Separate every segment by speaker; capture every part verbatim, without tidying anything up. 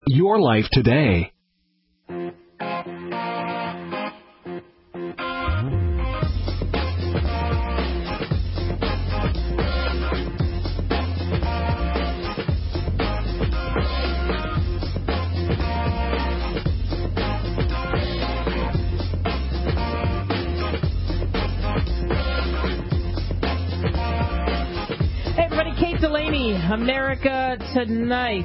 Speaker 1: Your life today.
Speaker 2: Delaney, America Tonight.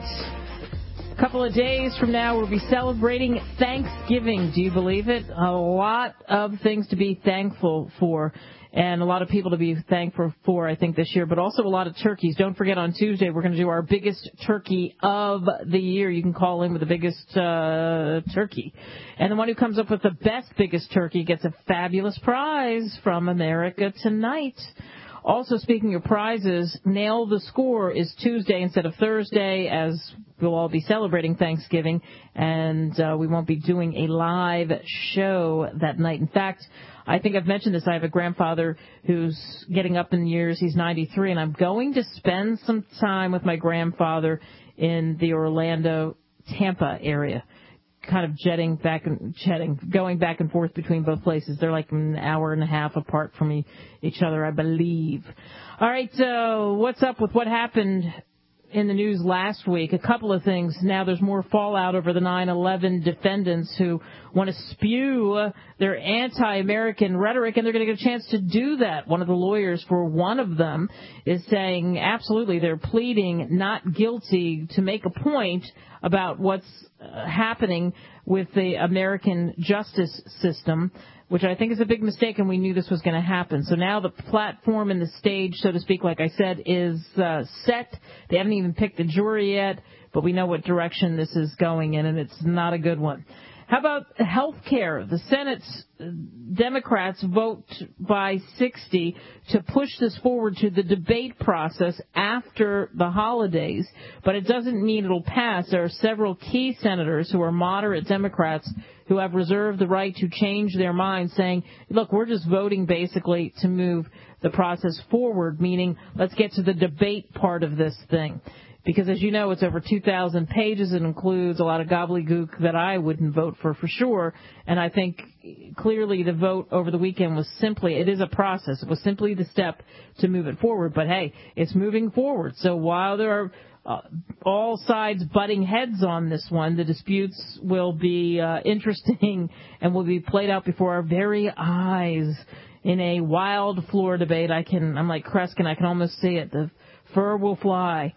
Speaker 2: A couple of days from now, we'll be celebrating Thanksgiving. Do you believe it? A lot of things to be thankful for, and a lot of people to be thankful for, I think, this year, but also a lot of turkeys. Don't forget, on Tuesday, we're going to do our biggest turkey of the year. You can call in with the biggest uh, turkey. And the one who comes up with the best biggest turkey gets a fabulous prize from America Tonight. Also, speaking of prizes, Nail the Score is Tuesday instead of Thursday, as we'll all be celebrating Thanksgiving, and uh, we won't be doing a live show that night. In fact, I think I've mentioned this. I have a grandfather who's getting up in years. He's ninety-three, and I'm going to spend some time with my grandfather in the Orlando, Tampa area, kind of jetting back and jetting, going back and forth between both places. They're like an hour and a half apart from e- each other, I believe. All right, so what's up with what happened in the news last week? A couple of things. Now there's more fallout over the nine eleven defendants who want to spew their anti-American rhetoric, and they're going to get a chance to do that. One of the lawyers for one of them is saying absolutely they're pleading not guilty to make a point about what's uh, happening with the American justice system, which I think is a big mistake, and we knew this was going to happen. So now the platform and the stage, so to speak, like I said, is uh, set. They haven't even picked a jury yet, but we know what direction this is going in, and it's not a good one. How about health care? The Senate's Democrats vote by sixty to push this forward to the debate process after the holidays, but it doesn't mean it'll pass. There are several key senators who are moderate Democrats who have reserved the right to change their minds, saying, look, we're just voting basically to move the process forward, meaning let's get to the debate part of this thing. Because, as you know, it's over two thousand pages. It includes a lot of gobbledygook that I wouldn't vote for, for sure. And I think clearly the vote over the weekend was simply, it is a process. It was simply the step to move it forward. But, hey, it's moving forward. So while there are uh, all sides butting heads on this one, the disputes will be uh, interesting and will be played out before our very eyes in a wild floor debate. I can, I'm like Kreskin, I can almost see it. The fur will fly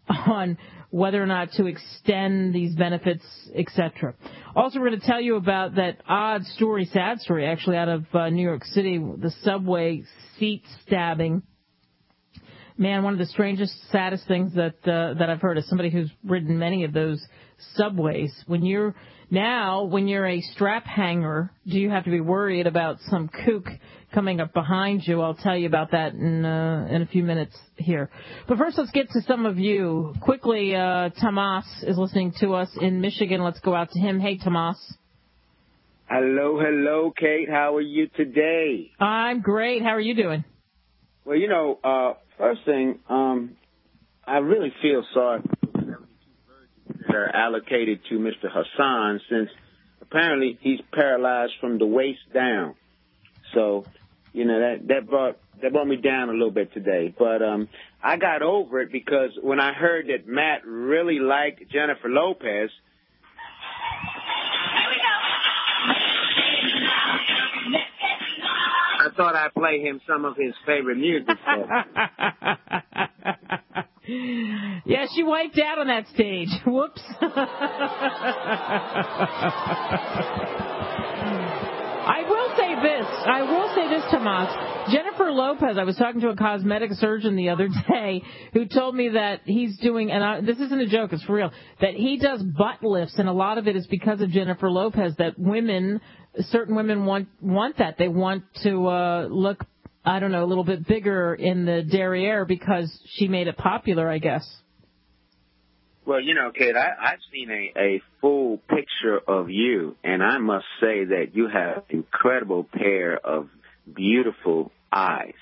Speaker 2: on whether or not to extend these benefits, et cetera. Also, we're going to tell you about that odd story, sad story, actually, out of uh, New York City, the subway seat stabbing. Man, one of the strangest, saddest things that uh, that I've heard as somebody who's ridden many of those subways. When you're now, when you're a strap hanger, do you have to be worried about some kook coming up behind you? I'll tell you about that in uh, in a few minutes here. But first, let's get to some of you. Quickly, uh, Tomas is listening to us in Michigan. Let's go out to him. Hey, Tomas.
Speaker 3: Hello, hello, Kate. How are you today?
Speaker 2: I'm great. How are you doing?
Speaker 3: Well, you know, uh, first thing, um, I really feel sorry for the seventy-two virgins that are allocated to Mister Hassan, since apparently he's paralyzed from the waist down. So, you know, that, that brought that brought me down a little bit today. But um, I got over it because when I heard that Matt really liked Jennifer Lopez, I thought I'd play him some of his favorite music.
Speaker 2: Yeah, she wiped out on that stage. Whoops. I will say this. I will say this, Tomas. Jennifer Lopez, I was talking to a cosmetic surgeon the other day who told me that he's doing, and I, this isn't a joke, it's for real, that he does butt lifts, and a lot of it is because of Jennifer Lopez, that women, certain women want want that. They want to uh, look, I don't know, a little bit bigger in the derriere because she made it popular, I guess.
Speaker 3: Well, you know, Kate, I, I've seen a, a full picture of you, and I must say that you have an incredible pair of beautiful eyes.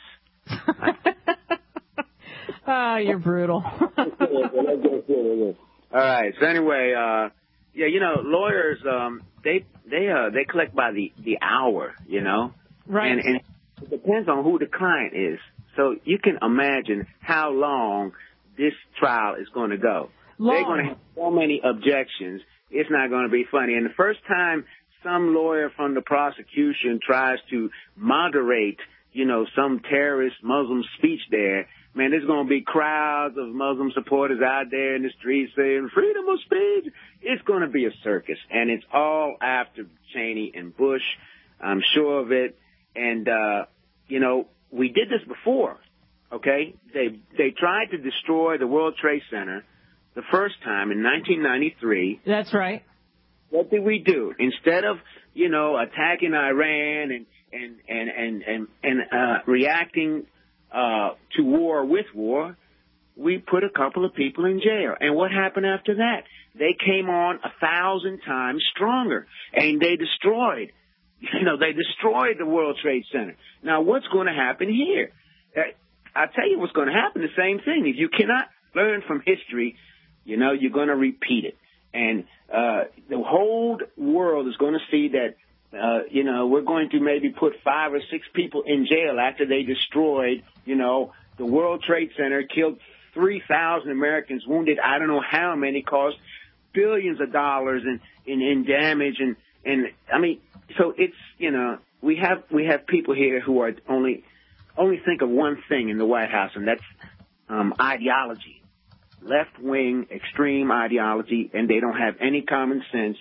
Speaker 2: Ah, oh, you're brutal.
Speaker 3: All right. So anyway, uh, Yeah, you know, lawyers, um, they they uh, they collect by the, the hour, you know.
Speaker 2: Right.
Speaker 3: And, and it depends on who the client is. So you can imagine how long this trial is going to go.
Speaker 2: Long.
Speaker 3: They're going to have so many objections. It's not going to be funny. And the first time some lawyer from the prosecution tries to moderate, you know, some terrorist Muslim speech there, man, there's going to be crowds of Muslim supporters out there in the streets saying freedom of speech. It's going to be a circus, and it's all after Cheney and Bush. I'm sure of it. And, uh, you know, we did this before, okay? They they tried to destroy the World Trade Center the first time in nineteen ninety-three.
Speaker 2: That's right.
Speaker 3: What did we do? Instead of, you know, attacking Iran and and and and and, and uh, reacting uh, to war with war, we put a couple of people in jail. And what happened after that? They came on a thousand times stronger, and they destroyed. You know, they destroyed the World Trade Center. Now, what's going to happen here? I'll tell you what's going to happen. The same thing. If you cannot learn from history, you know, you're going to repeat it. And uh, the whole world is going to see that, uh, you know, we're going to maybe put five or six people in jail after they destroyed, you know, the World Trade Center, killed three thousand Americans, wounded I don't know how many, caused billions of dollars in, in, in damage. And, and I mean, so it's, you know, we have we have people here who are only only think of one thing in the White House, and that's um, ideology. Left-wing, extreme ideology, and they don't have any common sense.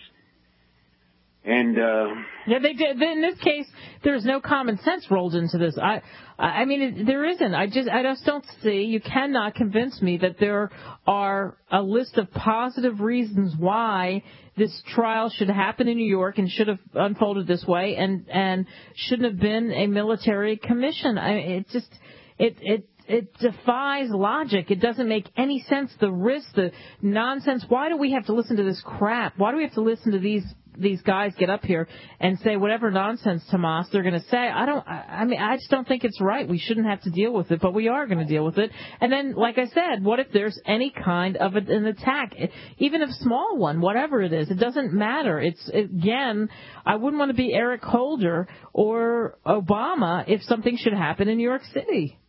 Speaker 3: And uh,
Speaker 2: yeah, they did. In this case, there's no common sense rolled into this. I, I mean, it, there isn't. I just, I just don't see. You cannot convince me that there are a list of positive reasons why this trial should happen in New York and should have unfolded this way, and and shouldn't have been a military commission. I, it just, it it. It defies logic. It doesn't make any sense. The risk, the nonsense. Why do we have to listen to this crap? Why do we have to listen to these these guys get up here and say whatever nonsense, Tomas, they're going to say? I don't. I mean, I just don't think it's right. We shouldn't have to deal with it, but we are going to deal with it. And then, like I said, what if there's any kind of an attack, even a small one, whatever it is? It doesn't matter. It's again, I wouldn't want to be Eric Holder or Obama if something should happen in New York City.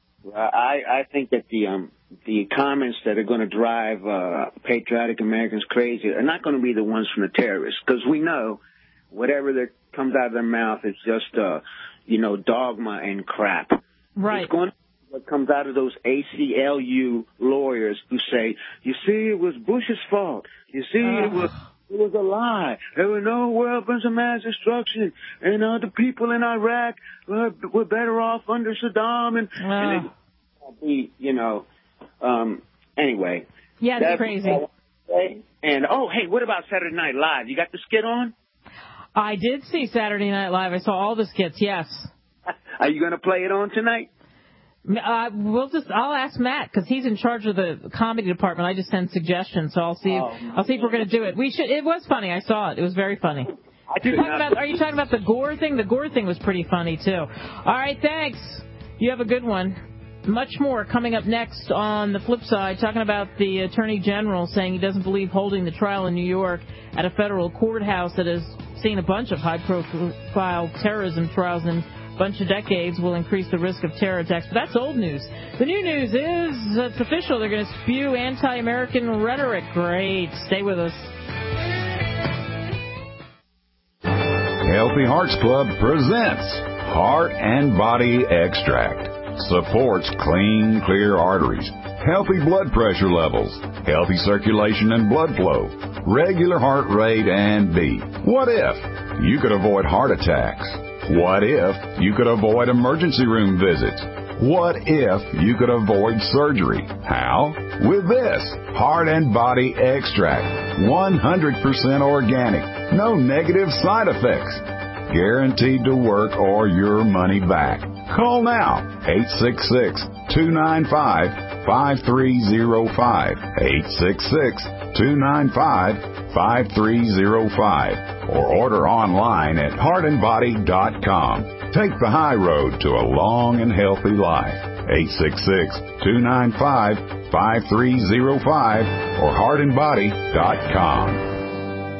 Speaker 3: I, I think that the um, the comments that are going to drive uh, patriotic Americans crazy are not going to be the ones from the terrorists, because we know whatever that comes out of their mouth is just, uh, you know, dogma and crap.
Speaker 2: Right.
Speaker 3: It's going to be what comes out of those A C L U lawyers who say, you see, it was Bush's fault. You see, uh. it was... It was a lie. There were no weapons of mass destruction, and uh, the people in Iraq were, were better off under Saddam. And,
Speaker 2: uh.
Speaker 3: and they, be, you know, um, anyway.
Speaker 2: Yeah, it's crazy.
Speaker 3: And oh, hey, what about Saturday Night Live? You got the skit on?
Speaker 2: I did see Saturday Night Live. I saw all the skits. Yes.
Speaker 3: Are you going to play it on tonight?
Speaker 2: Uh, we'll just. I'll ask Matt because he's in charge of the comedy department. I just send suggestions, so I'll see. If, oh, I'll see if we're going to do it. We should. It was funny. I saw it. It was very funny. You're talking about, are you talking about the Gore thing? The Gore thing was pretty funny too. All right, thanks. You have a good one. Much more coming up next on the flip side, talking about the Attorney General saying he doesn't believe holding the trial in New York at a federal courthouse that has seen a bunch of high-profile terrorism trials in bunch of decades will increase the risk of terror attacks. But that's old news. The new news is it's official. They're going to spew anti-American rhetoric. Great. Stay with us.
Speaker 1: Healthy Hearts Club presents Heart and Body Extract. Supports clean, clear arteries, healthy blood pressure levels, healthy circulation and blood flow, regular heart rate, and beat. What if you could avoid heart attacks? What if you could avoid emergency room visits? What if you could avoid surgery? How? With this Heart and Body Extract. one hundred percent organic. No negative side effects. Guaranteed to work or your money back. Call now. eight six six, two nine five, five three zero five. eight six six, two nine five, five three zero five. Or order online at heart and body dot com. Take the high road to a long and healthy life. eight six six, two nine five, five three zero five or heart and body dot com.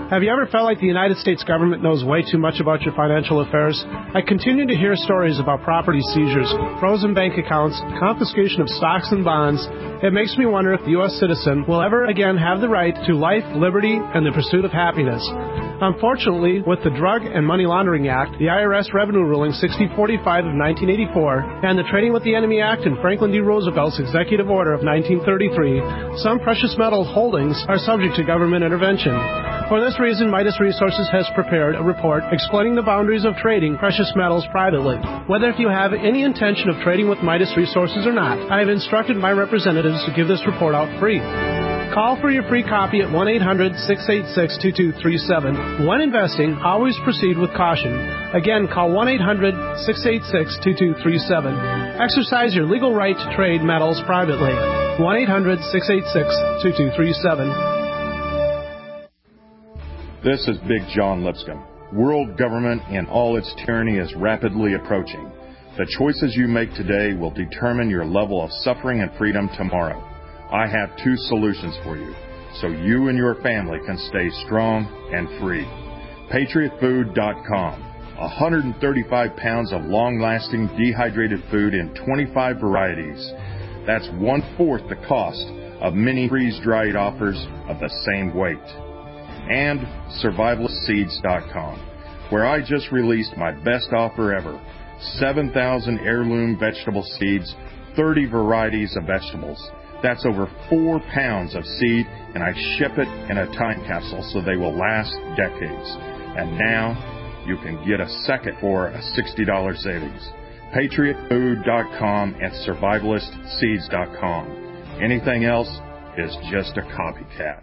Speaker 4: Have you ever felt like the United States government knows way too much about your financial affairs? I continue to hear stories about property seizures, frozen bank accounts, confiscation of stocks and bonds. It makes me wonder if the U S citizen will ever again have the right to life, liberty, and the pursuit of happiness. Unfortunately, with the Drug and Money Laundering Act, the I R S Revenue Ruling sixty forty-five of nineteen eighty-four, and the Trading with the Enemy Act and Franklin D. Roosevelt's Executive Order of nineteen thirty-three, some precious metal holdings are subject to government intervention. For this reason, Midas Resources has prepared a report explaining the boundaries of trading precious metals privately. Whether if you have any intention of trading with Midas Resources or not, I have instructed my representatives to give this report out free. Call for your free copy at one eight hundred six eight six two two three seven. When investing, always proceed with caution. Again, call one eight hundred six eight six two two three seven. Exercise your legal right to trade metals privately. one eight hundred six eight six two two three seven.
Speaker 5: This is Big John Lipscomb. World government in all its tyranny is rapidly approaching. The choices you make today will determine your level of suffering and freedom tomorrow. I have two solutions for you, so you and your family can stay strong and free. Patriot Food dot com. one hundred thirty-five pounds of long-lasting dehydrated food in twenty-five varieties. That's one-fourth the cost of many freeze-dried offers of the same weight. And Survivalist Seeds dot com, where I just released my best offer ever. seven thousand heirloom vegetable seeds, thirty varieties of vegetables. That's over four pounds of seed, and I ship it in a time capsule so they will last decades. And now you can get a second for a sixty dollars savings. Patriot Food dot com and Survivalist Seeds dot com. Anything else is just a copycat.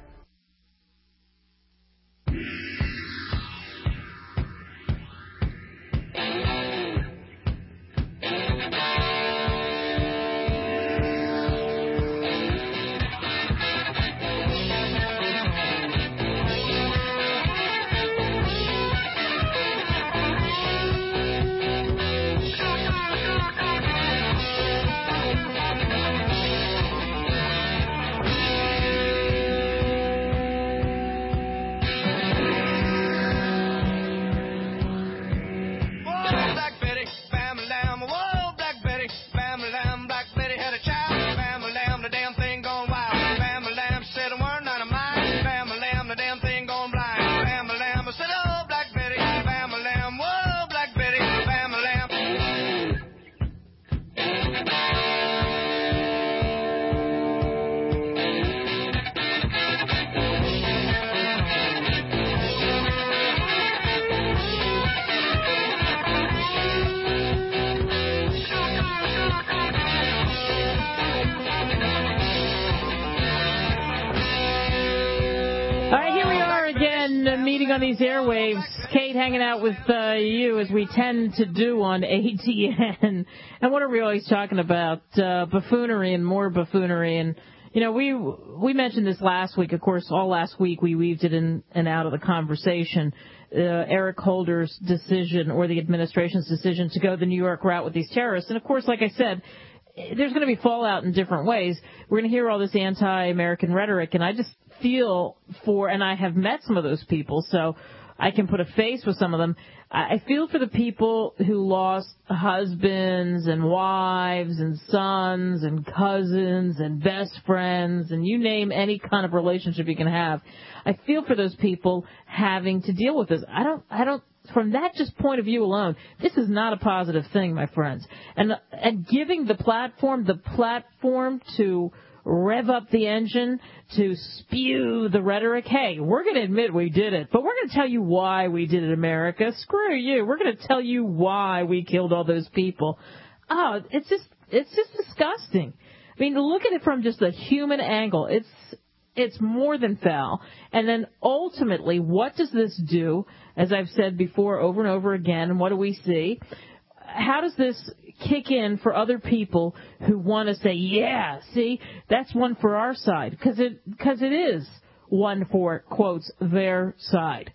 Speaker 2: On these airwaves, Kate hanging out with uh, you as we tend to do on A T N. And what are we always talking about? Uh, buffoonery and more buffoonery. And, you know, we we mentioned this last week. Of course, all last week we weaved it in and out of the conversation. Uh, Eric Holder's decision, or the administration's decision, to go the New York route with these terrorists. And, of course, like I said, there's going to be fallout in different ways. We're going to hear all this anti-American rhetoric, and I just feel for, and I have met some of those people, so I can put a face with some of them. I feel for the people who lost husbands and wives and sons and cousins and best friends, and you name any kind of relationship you can have. I feel for those people having to deal with this. I don't, I don't, from that just point of view alone, this is not a positive thing, my friends. And, and giving the platform, the platform to rev up the engine, to spew the rhetoric. Hey, we're going to admit we did it, but we're going to tell you why we did it, America. Screw you. We're going to tell you why we killed all those people. Oh, it's just, it's just disgusting. I mean, look at it from just a human angle. It's, it's more than foul. And then ultimately, what does this do? As I've said before over and over again, what do we see? How does this kick in for other people who want to say, yeah, see, that's one for our side? Because it, because it is one for, quotes, their side.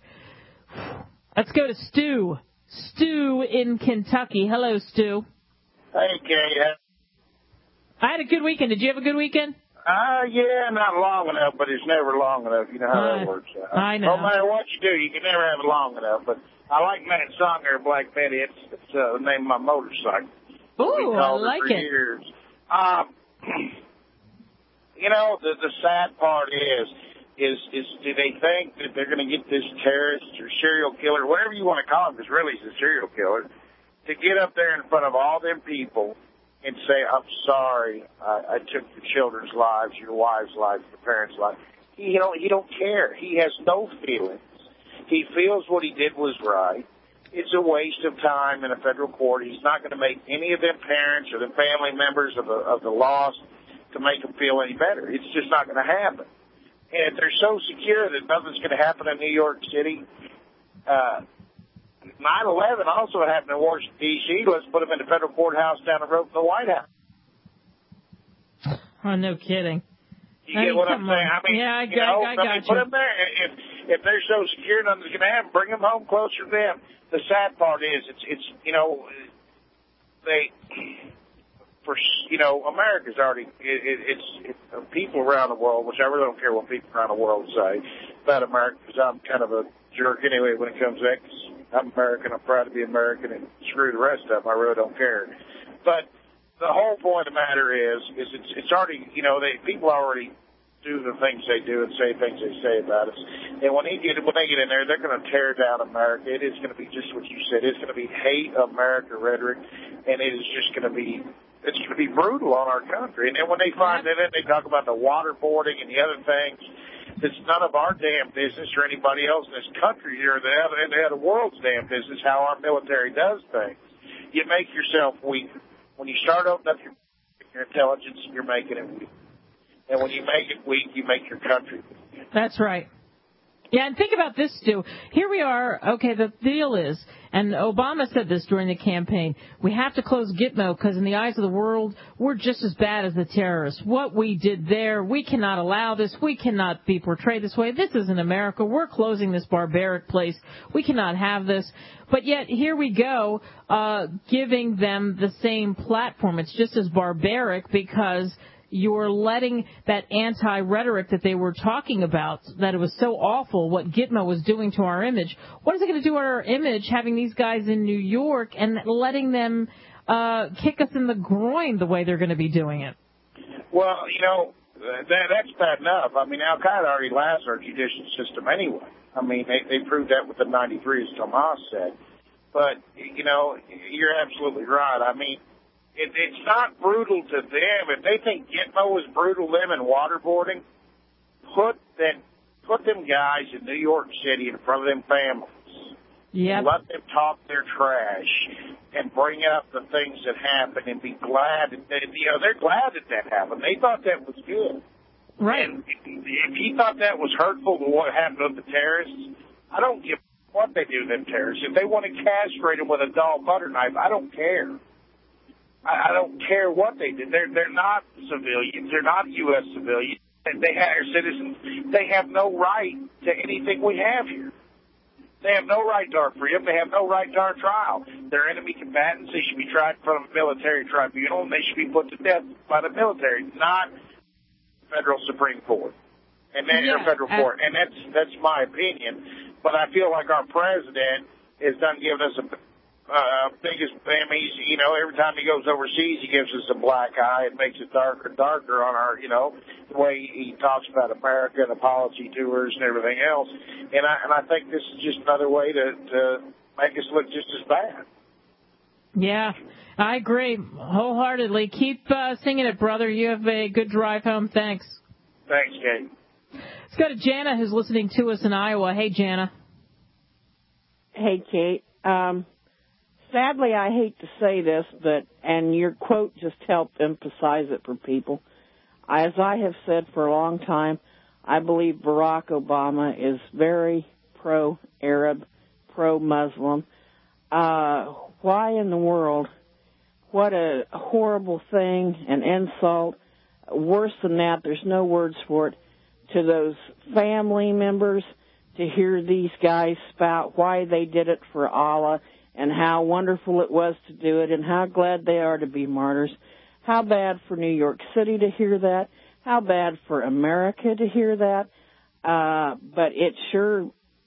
Speaker 2: Let's go to Stu. Stu in Kentucky. Hello, Stu.
Speaker 6: Hey, Kate.
Speaker 2: I had a good weekend. Did you have a good weekend?
Speaker 6: Uh, yeah, not long enough, but it's never long enough. You know how
Speaker 2: uh,
Speaker 6: that works. Uh,
Speaker 2: I know.
Speaker 6: No matter what you do, you can never have it long enough. But I like that song there, Black Betty. It's, it's uh, the name of my motorcycle.
Speaker 2: Ooh, I like
Speaker 6: it. For
Speaker 2: it.
Speaker 6: Years. Um, you know, the, the sad part is, is, is do they think that they're going to get this terrorist or serial killer, whatever you want to call him, because really he's a serial killer, to get up there in front of all them people and say, I'm sorry, I, I took your children's lives, your wives' lives, your parents' lives. He, you know, he don't care. He has no feelings. He feels what he did was right. It's a waste of time in a federal court. He's not going to make any of them parents or the family members of the, of the lost to make them feel any better. It's just not going to happen. And if they're so secure that nothing's going to happen in New York City, uh, nine eleven also happened in Washington, D C Let's put them in the federal courthouse down the road from the White House.
Speaker 2: Oh, no kidding.
Speaker 6: You
Speaker 2: I
Speaker 6: get
Speaker 2: mean,
Speaker 6: what I'm
Speaker 2: on.
Speaker 6: saying? I mean,
Speaker 2: yeah, I,
Speaker 6: you know,
Speaker 2: I, I
Speaker 6: I mean,
Speaker 2: got
Speaker 6: put
Speaker 2: you.
Speaker 6: them there. If, if they're so secure, nothing's going to happen. Bring them home closer to them. The sad part is, it's, it's you know, they, for, you know, America's already, it, it, it's, it's people around the world, which I really don't care what people around the world say about America, because I'm kind of a jerk anyway when it comes to that. I'm American. I'm proud to be American, and screw the rest of them. I really don't care. But the whole point of the matter is, is it's, it's already, you know, they people already do the things they do and say things they say about us. And when they get when they get in there, they're going to tear down America. It is going to be just what you said. It's going to be hate America rhetoric, and it is just going to be it's going to be brutal on our country. And then when they find that, they talk about the waterboarding and the other things. It's none of our damn business or anybody else in this country or the other, the other world's damn business how our military does things. You make yourself weak. When you start opening up your, your intelligence, you're making it weak. And when you make it weak, you make your country weak.
Speaker 2: That's right. Yeah, and think about this, Stu. Here we are. Okay, the deal is, and Obama said this during the campaign, we have to close Gitmo because in the eyes of the world, we're just as bad as the terrorists. What we did there, we cannot allow this. We cannot be portrayed this way. This isn't America. We're closing this barbaric place. We cannot have this. But yet, here we go, uh, giving them the same platform. It's just as barbaric because you're letting that anti-rhetoric that they were talking about, that it was so awful what Gitmo was doing to our image. What is it going to do to our image having these guys in New York and letting them uh, kick us in the groin the way they're going to be doing it?
Speaker 6: Well, you know, that, that's bad enough. I mean, Al-Qaeda already lasts our judicial system anyway. I mean, they, they proved that with the ninety-three, as Tomas said. But, you know, you're absolutely right. I mean, It, it's not brutal to them. If they think Gitmo is brutal to them and waterboarding, put that, put them guys in New York City in front of them families.
Speaker 2: Yep.
Speaker 6: Let them talk their trash and bring up the things that happened and be glad that they, you know, they're glad that that happened. They thought that was good.
Speaker 2: Right.
Speaker 6: And if, if he thought that was hurtful to what happened to the terrorists, I don't give what they do to them terrorists. If they want to castrate them with a dull butter knife, I don't care. I don't care what they did. They're they're not civilians. They're not U S civilians. They are citizens. They have no right to anything we have here. They have no right to our freedom. They have no right to our trial. They're enemy combatants. They should be tried in front of a military tribunal, and they should be put to death by the military, not federal Supreme Court and then
Speaker 2: yeah,
Speaker 6: federal
Speaker 2: I,
Speaker 6: court. And that's that's my opinion. But I feel like our president has done given us a Uh, biggest, I mean, he's, you know, every time he goes overseas, he gives us a black eye and makes it darker and darker on our, you know, the way he talks about America and the policy tours and everything else. And I, and I think this is just another way to, to make us look just as bad.
Speaker 2: Yeah, I agree wholeheartedly. Keep uh, singing it, brother. You have a good drive home. Thanks.
Speaker 6: Thanks, Kate.
Speaker 2: Let's go to Jana, who's listening to us in Iowa. Hey, Jana.
Speaker 7: Hey, Kate. Um, Sadly, I hate to say this, but, and your quote just helped emphasize it for people. As I have said for a long time, I believe Barack Obama is very pro-Arab, pro-Muslim. Uh, why in the world? What a horrible thing, an insult. Worse than that, there's no words for it, to those family members to hear these guys spout why they did it for Allah and how wonderful it was to do it and how glad they are to be martyrs. How bad for New York City to hear that. how bad for America to hear that. Uh, but it sure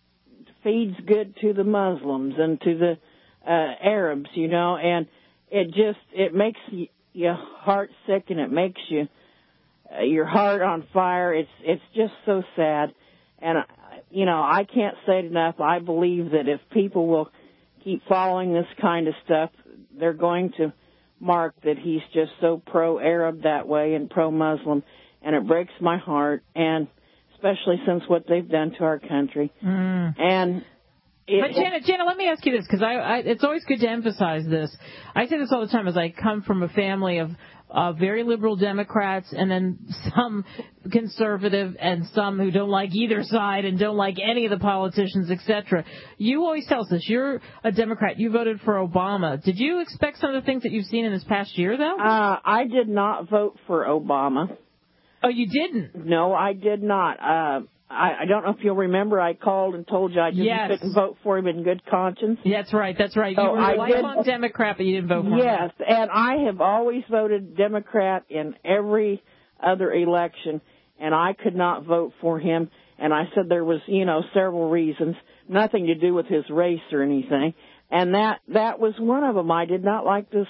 Speaker 7: feeds good to the Muslims and to the uh, Arabs, you know, and it just, it makes you, your heart sick, and it makes you, uh, your heart on fire. It's, it's just so sad. And, uh, you know, I can't say it enough. I believe that if people will keep following this kind of stuff, they're going to mark that he's just so pro-Arab that way and pro-Muslim, and it breaks my heart, and especially since what they've done to our country. Mm. And it,
Speaker 2: but Janet, Janet, let me ask you this, because I, I, it's always good to emphasize this. I say this all the time, as I come from a family of uh, very liberal Democrats, and then some conservative, and some who don't like either side and don't like any of the politicians, et cetera. You always tell us this. You're a Democrat. You voted for Obama. Did you expect some of the things that you've seen in this past year, though?
Speaker 7: Uh, I did not vote for Obama.
Speaker 2: Oh, you didn't?
Speaker 7: No, I did not. Uh, I, I don't know if you'll remember, I called and told you I just
Speaker 2: yes.
Speaker 7: couldn't vote for him in good conscience.
Speaker 2: That's right, that's right.
Speaker 7: So
Speaker 2: you were a
Speaker 7: I
Speaker 2: lifelong
Speaker 7: did,
Speaker 2: Democrat, but you didn't vote for
Speaker 7: yes,
Speaker 2: him.
Speaker 7: Yes, and I have always voted Democrat in every other election, and I could not vote for him. And I said there was, you know, several reasons, nothing to do with his race or anything. And that, that was one of them. I did not like this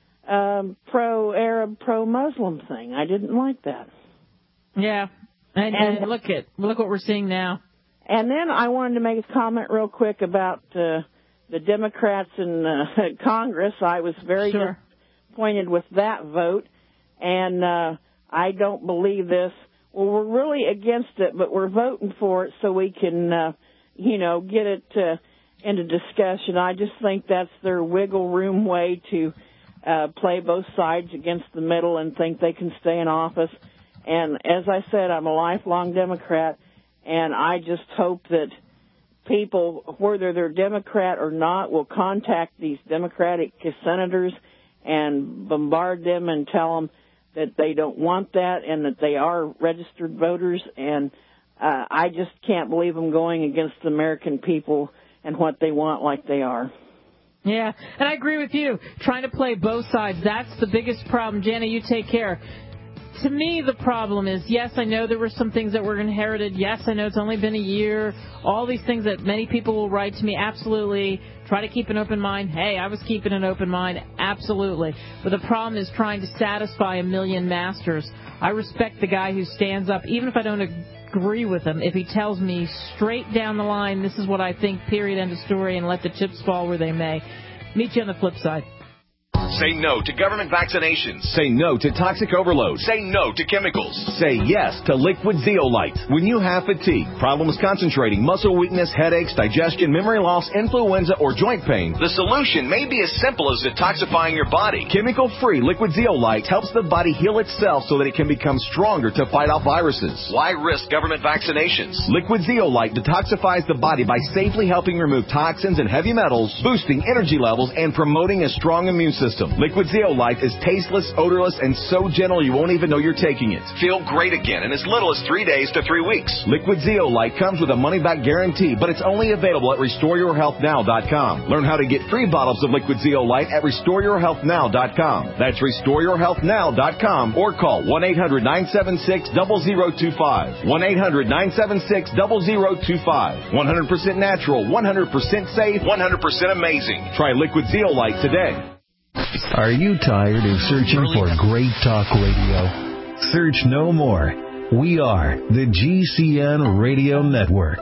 Speaker 7: um, pro-Arab, pro-Muslim thing. I didn't like that.
Speaker 2: Yeah. And, and, and look at look what we're seeing now.
Speaker 7: And then I wanted to make a comment real quick about uh, the Democrats in uh, Congress. I was very
Speaker 2: sure.
Speaker 7: disappointed with that vote, and uh, I don't believe this. Well, we're really against it, but we're voting for it so we can, uh, you know, get it uh, into discussion. I just think that's their wiggle room way to uh, play both sides against the middle and think they can stay in office. And as I said, I'm a lifelong Democrat, and I just hope that people, whether they're Democrat or not, will contact these Democratic senators and bombard them and tell them that they don't want that and that they are registered voters. And uh, I just can't believe them going against the American people and what they want like they are.
Speaker 2: Yeah, and I agree with you. Trying to play both sides, that's the biggest problem. Jana, you take care. To me, the problem is, yes, I know there were some things that were inherited. Yes, I know it's only been a year. All these things that many people will write to me, absolutely. Try to keep an open mind. Hey, I was keeping an open mind, absolutely. But the problem is trying to satisfy a million masters. I respect the guy who stands up, even if I don't agree with him, if he tells me straight down the line, this is what I think, period, end of story, and let the chips fall where they may. Meet you on the flip side.
Speaker 8: Say no to government vaccinations.
Speaker 9: Say no to toxic overload.
Speaker 8: Say no to chemicals.
Speaker 9: Say yes to liquid Zeolite. When you have fatigue, problems concentrating, muscle weakness, headaches, digestion, memory loss, influenza, or joint pain,
Speaker 8: the solution may be as simple as detoxifying your body.
Speaker 9: Chemical-free liquid Zeolite helps the body heal itself so that it can become stronger to fight off viruses.
Speaker 8: Why risk government vaccinations?
Speaker 9: Liquid Zeolite detoxifies the body by safely helping remove toxins and heavy metals, boosting energy levels, and promoting a strong immune system. Liquid Zeolite is tasteless, odorless, and so gentle you won't even know you're taking it.
Speaker 8: Feel great again in as little as three days to three weeks.
Speaker 9: Liquid Zeolite comes with a money-back guarantee, but it's only available at restore your health now dot com. Learn how to get free bottles of Liquid Zeolite at restore your health now dot com. That's restore your health now dot com, or call one eight hundred nine seven six zero zero two five. one eight hundred nine seven six zero zero two five. one hundred percent natural, one hundred percent safe,
Speaker 8: one hundred percent amazing.
Speaker 9: Try Liquid Zeolite today.
Speaker 10: Are you tired of searching for great talk radio? Search no more. We are the G C N Radio Network.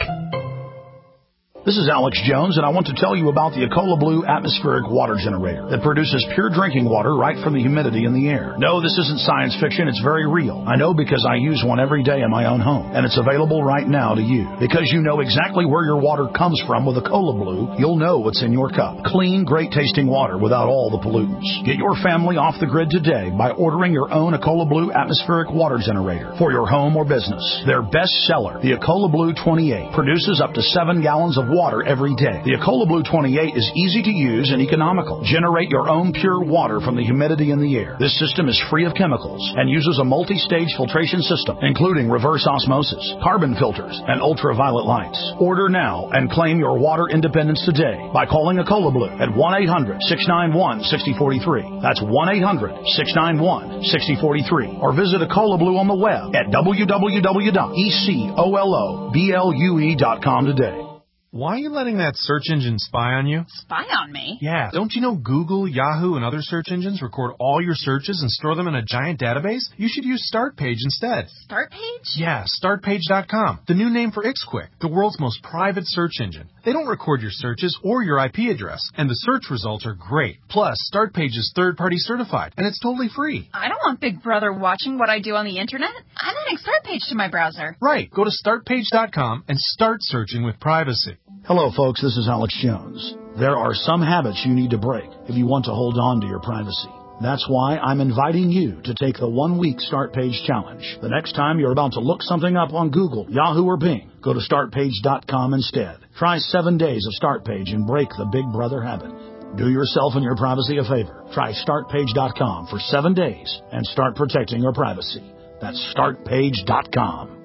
Speaker 11: This is Alex Jones, and I want to tell you about the Ecola Blue atmospheric water generator that produces pure drinking water right from the humidity in the air. No, this isn't science fiction. It's very real. I know because I use one every day in my own home, and it's available right now to you. Because you know exactly where your water comes from with Ecola Blue, you'll know what's in your cup. Clean, great-tasting water without all the pollutants. Get your family off the grid today by ordering your own Ecola Blue atmospheric water generator for your home or business. Their best seller, the Ecola Blue twenty-eight, produces up to seven gallons of water every day. The Ecola Blue twenty-eight is easy to use and economical. Generate your own pure water from the humidity in the air. This system is free of chemicals and uses a multi-stage filtration system, including reverse osmosis, carbon filters, and ultraviolet lights. Order now and claim your water independence today by calling Ecola Blue at one eight hundred, six nine one, six zero four three. That's one eight hundred, six nine one, six zero four three. Or visit Ecola Blue on the web at w w w dot ecola blue dot com today.
Speaker 12: Why are you letting that search engine spy on you?
Speaker 13: Spy on me?
Speaker 12: Yeah. Don't you know Google, Yahoo, and other search engines record all your searches and store them in a giant database? You should use StartPage instead.
Speaker 13: StartPage?
Speaker 12: Yeah, start page dot com. The new name for IxQuick, the world's most private search engine. They don't record your searches or your I P address, and the search results are great. Plus, StartPage is third-party certified, and it's totally free.
Speaker 13: I don't want Big Brother watching what I do on the internet. I'm adding StartPage to my browser.
Speaker 12: Right. Go to start page dot com and start searching with privacy.
Speaker 11: Hello, folks. This is Alex Jones. There are some habits you need to break if you want to hold on to your privacy. That's why I'm inviting you to take the one-week Start Page Challenge. The next time you're about to look something up on Google, Yahoo, or Bing, go to start page dot com instead. Try seven days of StartPage and break the Big Brother habit. Do yourself and your privacy a favor. Try start page dot com for seven days and start protecting your privacy. That's start page dot com.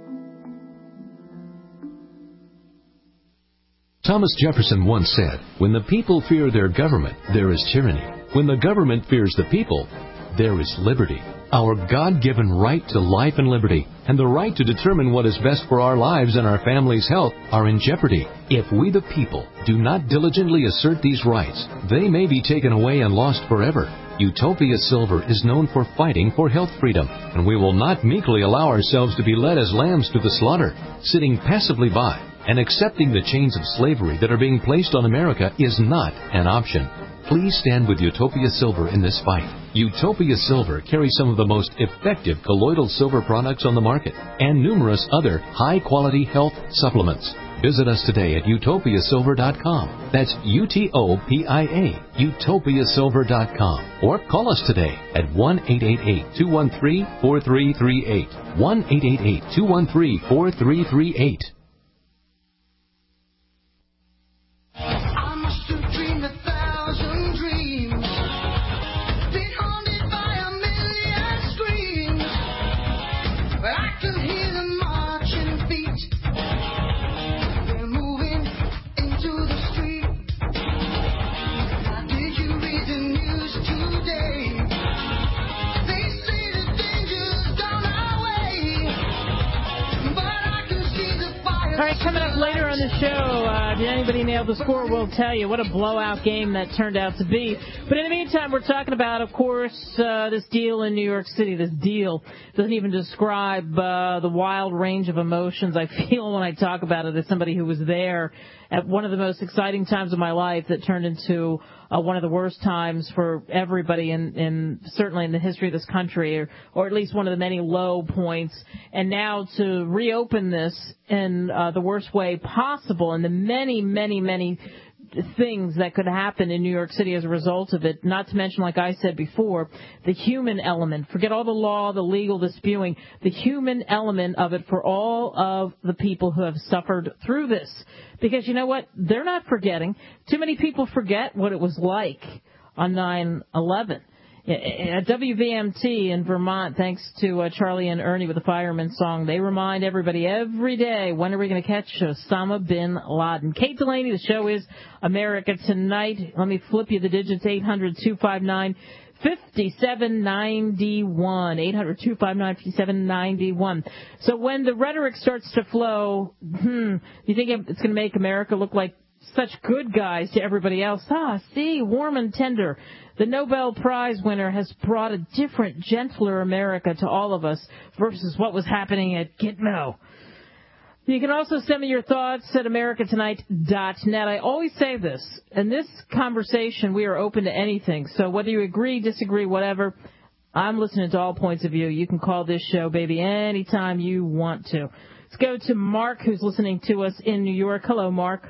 Speaker 14: Thomas Jefferson once said, "When the people fear their government, there is tyranny. When the government fears the people, there is liberty." Our God-given right to life and liberty and the right to determine what is best for our lives and our family's health are in jeopardy. If we the people do not diligently assert these rights, they may be taken away and lost forever. Utopia Silver is known for fighting for health freedom, and we will not meekly allow ourselves to be led as lambs to the slaughter. Sitting passively by and accepting the chains of slavery that are being placed on America is not an option. Please stand with Utopia Silver in this fight. Utopia Silver carries some of the most effective colloidal silver products on the market and numerous other high-quality health supplements. Visit us today at utopia silver dot com. That's U T O P I A, utopia silver dot com. Or call us today at one eight eight eight, two one three, four three three eight. one eight eight eight, two one three, four three three eight.
Speaker 2: All right, coming up later on the show, uh, did anybody nail the score? We'll tell you what a blowout game that turned out to be. But in the meantime, we're talking about, of course, uh, this deal in New York City. This deal doesn't even describe uh, the wild range of emotions I feel when I talk about it as somebody who was there at one of the most exciting times of my life that turned into uh, one of the worst times for everybody, in, in certainly in the history of this country, or, or at least one of the many low points. And now to reopen this in uh, the worst way possible, and the many, many, many things that could happen in New York City as a result of it, not to mention, like I said before, the human element. Forget all the law, the legal, the spewing. The human element of it for all of the people who have suffered through this. Because you know what? They're not forgetting. Too many people forget what it was like on nine eleven. At W V M T in Vermont, thanks to uh, Charlie and Ernie with the Fireman song, they remind everybody every day, when are we going to catch Osama bin Laden? Kate Delaney, the show is America Tonight. Let me flip you the digits, eight hundred, two five nine, five seven nine one, eight hundred, two five nine, five seven nine one. So when the rhetoric starts to flow, hmm, you think it's going to make America look like such good guys to everybody else? Ah, see, warm and tender. The Nobel Prize winner has brought a different, gentler America to all of us versus what was happening at Gitmo. You can also send me your thoughts at america tonight dot net. I always say this. In this conversation, we are open to anything. So whether you agree, disagree, whatever, I'm listening to all points of view. You can call this show, baby, anytime you want to. Let's go to Mark, who's listening to us in New York. Hello, Mark.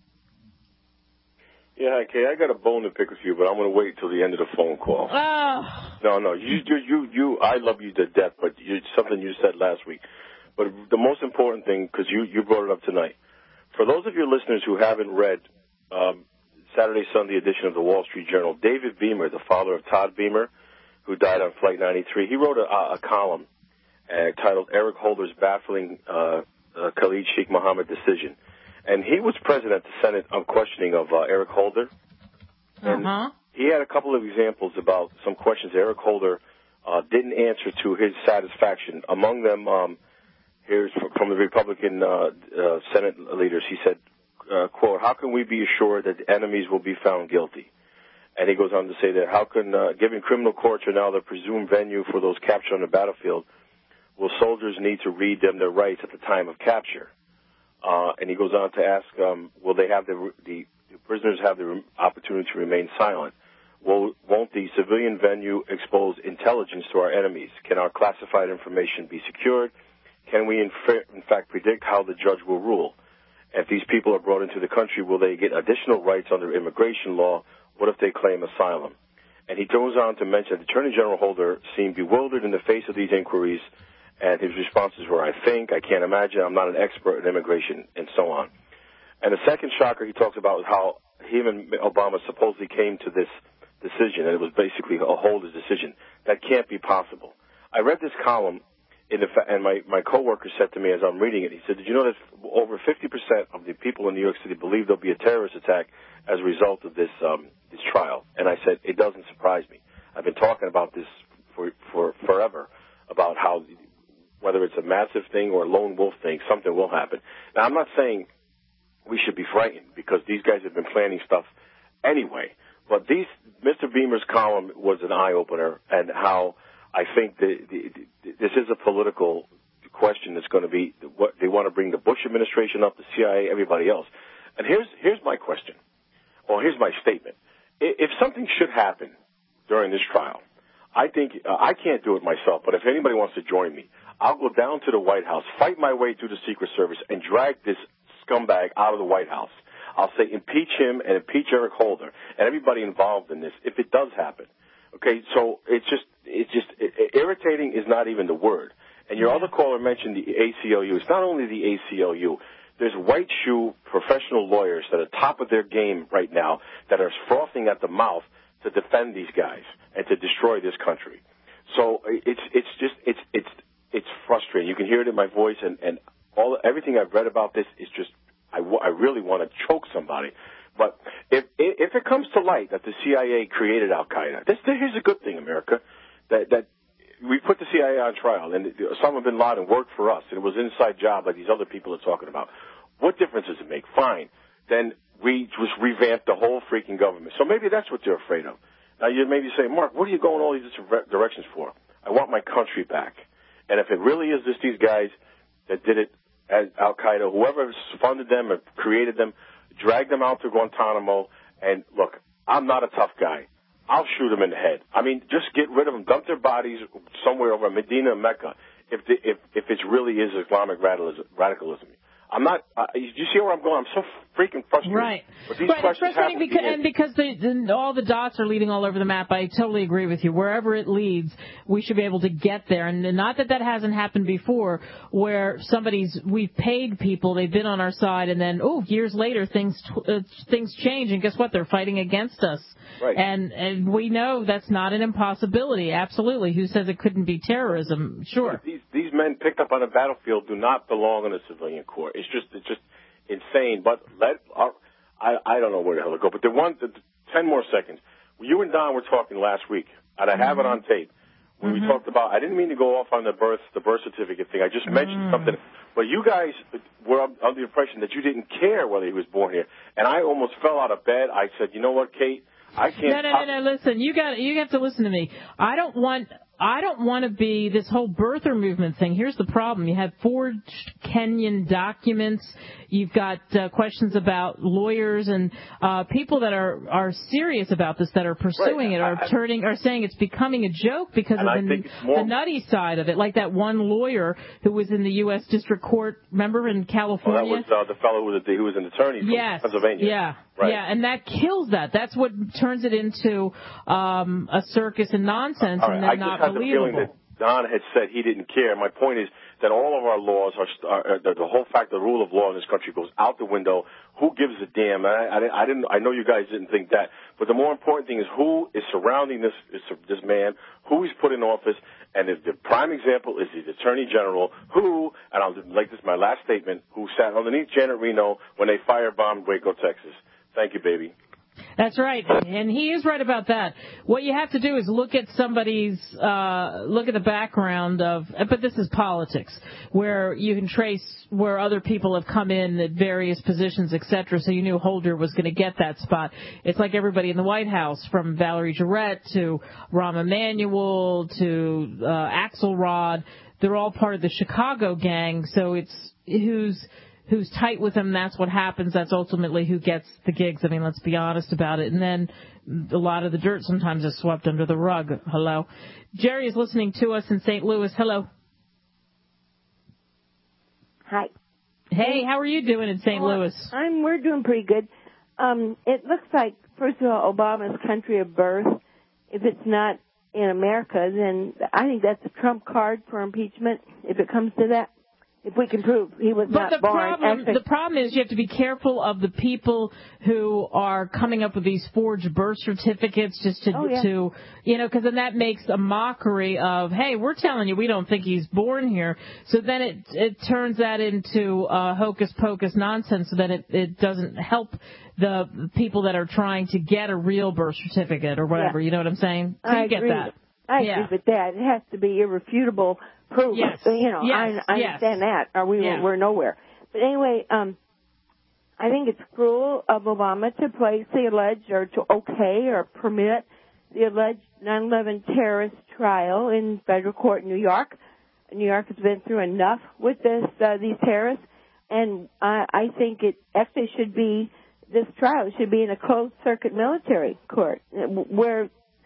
Speaker 15: Yeah, hi, Kay. I got a bone to pick with you, but I'm going to wait till the end of the phone call.
Speaker 2: Oh.
Speaker 15: No, no, you, you, you, you. I love you to death, but you, something you said last week. But the most important thing, because you, you brought it up tonight, For those of your listeners who haven't read um, Saturday, Sunday edition of the Wall Street Journal, David Beamer, the father of Todd Beamer, who died on Flight ninety-three, he wrote a, a column uh, titled Eric Holder's Baffling uh, uh, Khalid Sheikh Mohammed Decision. And he was president at the Senate on questioning of uh, Eric Holder. And
Speaker 2: uh-huh.
Speaker 15: he had a couple of examples about some questions Eric Holder uh, didn't answer to his satisfaction. Among them, um, here's from the Republican uh, uh, Senate leaders. He said, uh, quote, how can we be assured that the enemies will be found guilty? And he goes on to say that how can, uh, given criminal courts are now the presumed venue for those captured on the battlefield, will soldiers need to read them their rights at the time of capture? Uh, and he goes on to ask, um, will they have the, the, the prisoners have the opportunity to remain silent? Will, won't the civilian venue expose intelligence to our enemies? Can our classified information be secured? Can we, in, fa- in fact, predict how the judge will rule? If these people are brought into the country, will they get additional rights under immigration law? What if they claim asylum? And he goes on to mention that Attorney General Holder seemed bewildered in the face of these inquiries, and his responses were, I think, I can't imagine, I'm not an expert in immigration, and so on. And the second shocker he talks about is how him and Obama supposedly came to this decision, and it was basically a Holder's decision. That can't be possible. I read this column, in the fa- and my, my coworker said to me as I'm reading it, he said, did you know that over fifty percent of the people in New York City believe there'll be a terrorist attack as a result of this um, this trial? And I said, it doesn't surprise me. I've been talking about this for, for forever, about how whether it's a massive thing or a lone wolf thing, something will happen. Now, I'm not saying we should be frightened because these guys have been planning stuff anyway. But these, Mister Beamer's column was an eye-opener, and how I think the, the, the, this is a political question that's going to be what they want to bring the Bush administration up, the C I A, everybody else. And here's here's my question, or here's my statement. If something should happen during this trial, I think uh, I can't do it myself, but if anybody wants to join me, I'll go down to the White House, fight my way through the Secret Service, and drag this scumbag out of the White House. I'll say impeach him and impeach Eric Holder and everybody involved in this if it does happen. Okay, so it's just it's just it, irritating is not even the word. And your other caller mentioned the A C L U. It's not only the A C L U. There's white shoe professional lawyers that are top of their game right now that are frothing at the mouth to defend these guys and to destroy this country. So it's it's just it's it's it's frustrating. You can hear it in my voice, and and all everything I've read about this is just I, I really want to choke somebody. But if if it comes to light that the C I A created Al Qaeda, this here's a good thing, America, that that we put the C I A on trial, and Osama bin Laden worked for us, and it was an inside job like these other people are talking about. What difference does it make? Fine. Then we just revamp the whole freaking government. So maybe that's what they're afraid of. Now you maybe say, Mark, what are you going all these different directions for? I want my country back. And if it really is just these guys that did it as Al Qaeda, whoever funded them or created them, drag them out to Guantanamo. And look, I'm not a tough guy. I'll shoot them in the head. I mean, just get rid of them, dump their bodies somewhere over Medina and Mecca. If the, if if it really is Islamic radicalism, radicalism. I'm not. Uh, you see where I'm going? I'm so freaking frustrated.
Speaker 2: Right.
Speaker 15: But these
Speaker 2: right. It's
Speaker 15: questions
Speaker 2: frustrating
Speaker 15: happen
Speaker 2: because,
Speaker 15: to
Speaker 2: and because the, the, all the dots are leading all over the map. I totally agree with you. Wherever it leads, we should be able to get there. And not that that hasn't happened before, where somebody's we've paid people, they've been on our side, and then oh, years later things uh, things change, and guess what? They're fighting against us.
Speaker 15: Right.
Speaker 2: And and we know that's not an impossibility. Absolutely. Who says it couldn't be terrorism? Sure.
Speaker 15: These these men picked up on a battlefield do not belong in a civilian court. It's just it's just insane. But let uh, I I don't know where the hell to go. But the one the, ten more seconds. You and Don were talking last week, and I have mm-hmm. it on tape. When mm-hmm. we talked about, I didn't mean to go off on the birth the birth certificate thing. I just mentioned mm. something. But you guys were under the impression that you didn't care whether he was born here, and I almost fell out of bed. I said, you know what, Kate? I can't.
Speaker 2: No, no, no, no. Listen, you got you have to listen to me. I don't want. I don't want to be this whole birther movement thing. Here's the problem. You have forged Kenyan documents. You've got uh, questions about lawyers and uh, people that are, are serious about this, that are pursuing
Speaker 15: right.
Speaker 2: it, are
Speaker 15: I,
Speaker 2: turning, are saying it's becoming a joke because of the,
Speaker 15: more...
Speaker 2: the nutty side of it. Like that one lawyer who was in the U S District Court, remember, in California?
Speaker 15: Well, that was uh, the fellow who was, a, who was an attorney from
Speaker 2: yes.
Speaker 15: Pennsylvania.
Speaker 2: Yeah.
Speaker 15: Right.
Speaker 2: Yeah, and that kills that. That's what turns it into um, a circus and nonsense,
Speaker 15: All right.
Speaker 2: and then
Speaker 15: I
Speaker 2: not
Speaker 15: just had
Speaker 2: believable.
Speaker 15: the feeling that Don had said he didn't care. My point is, then all of our laws are, are the, the whole fact, the rule of law in this country goes out the window. Who gives a damn? I, I, I didn't. I know you guys didn't think that, but the more important thing is who is surrounding this this man, who he's put in office, and if the prime example is the Attorney General, who, and I'll make this my last statement, who sat underneath Janet Reno when they firebombed Waco, Texas. Thank you, baby.
Speaker 2: That's right, and he is right about that. What you have to do is look at somebody's, uh, look at the background of, but this is politics, where you can trace where other people have come in at various positions, et cetera, so you knew Holder was going to get that spot. It's like everybody in the White House, from Valerie Jarrett to Rahm Emanuel to uh, Axelrod. They're all part of the Chicago gang, so it's who's... who's tight with him, that's what happens. That's ultimately who gets the gigs. I mean, let's be honest about it. And then a lot of the dirt sometimes is swept under the rug. Hello. Jerry is listening to us in Saint Louis. Hello.
Speaker 16: Hi.
Speaker 2: Hey, how are you doing in Saint
Speaker 16: well,
Speaker 2: Louis?
Speaker 16: I'm, we're doing pretty good. Um, it looks like, first of all, Obama's country of birth, if it's not in America, then I think that's a trump card for impeachment, if it comes to that. If we can prove he was
Speaker 2: but
Speaker 16: not
Speaker 2: the
Speaker 16: born.
Speaker 2: Problem,
Speaker 16: Actually,
Speaker 2: the problem is you have to be careful of the people who are coming up with these forged birth certificates just to,
Speaker 16: oh, yeah.
Speaker 2: to you know, because then that makes a mockery of, hey, we're telling you we don't think he's born here. So then it it turns that into uh, hocus pocus nonsense, so that it, it doesn't help the people that are trying to get a real birth certificate or whatever.
Speaker 16: Yeah.
Speaker 2: You know what I'm saying? So
Speaker 16: I
Speaker 2: you get
Speaker 16: agree.
Speaker 2: that.
Speaker 16: I
Speaker 2: yeah.
Speaker 16: agree with that. It has to be irrefutable proof.
Speaker 2: Yes.
Speaker 16: You know,
Speaker 2: yes.
Speaker 16: I, I understand
Speaker 2: yes.
Speaker 16: that, or we
Speaker 2: yeah.
Speaker 16: we're nowhere. But anyway, um, I think it's cruel of Obama to place the alleged, or to okay or permit the alleged nine eleven terrorist trial in federal court in New York. New York has been through enough with this uh, these terrorists, and I, I think it actually should be this trial should be in a closed circuit military court, where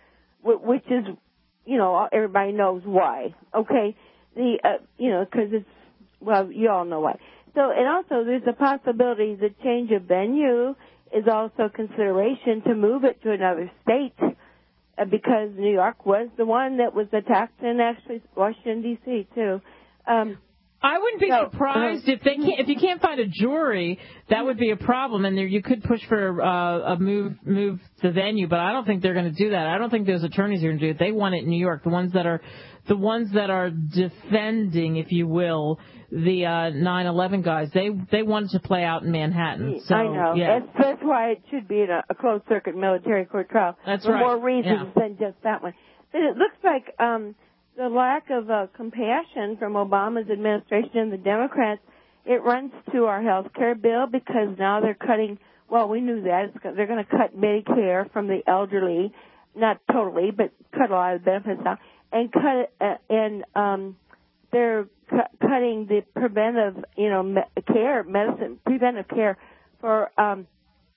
Speaker 16: which is, you know, everybody knows why. Okay, the uh, you know, because it's, well, you all know why. So, and also there's a possibility the change of venue is also consideration to move it to another state, uh, because New York was the one that was attacked, and actually Washington D C too. Um,
Speaker 2: I wouldn't be
Speaker 16: so,
Speaker 2: surprised
Speaker 16: uh,
Speaker 2: if they can't, if you can't find a jury, that would be a problem, and there you could push for uh, a move move the venue. But I don't think they're going to do that. I don't think those attorneys are going to do it. They want it in New York. The ones that are the ones that are defending, if you will, the uh, nine eleven guys. They they wanted to play out in Manhattan. So,
Speaker 16: I know.
Speaker 2: Yeah.
Speaker 16: That's, that's why it should be in a, a closed circuit military court trial.
Speaker 2: That's
Speaker 16: for
Speaker 2: right.
Speaker 16: more reasons
Speaker 2: yeah.
Speaker 16: than just that one. But it looks like um, the lack of uh, compassion from Obama's administration and the Democrats, it runs to our health care bill, because now they're cutting, well, we knew that. It's, they're going to cut Medicare from the elderly, not totally, but cut a lot of the benefits out, and cut uh, and um, they're cu- cutting the preventive, you know, me- care, medicine, preventive care for, um,